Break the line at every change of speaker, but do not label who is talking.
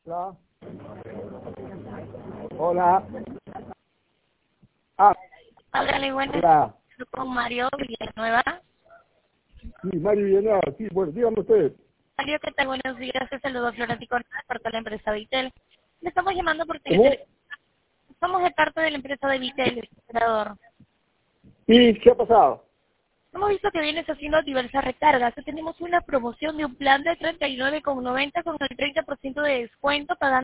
Hola. Hola. Ah,
Háblale, buenas.
hola.
Con Mario Villanueva.
Sí, Mario Villanueva. Sí, bueno, dígame usted.
Mario, ¿qué tal? Buenos días. Te saludo Florentico, parte de la empresa Vitel. Le estamos llamando
¿Cómo?
porque somos de parte de la empresa de Vitel, el operador.
¿Y qué ha pasado?
Hemos visto que vienes haciendo diversas recargas. Tenemos una promoción de un plan de 39,90 con el 30% de descuento pagando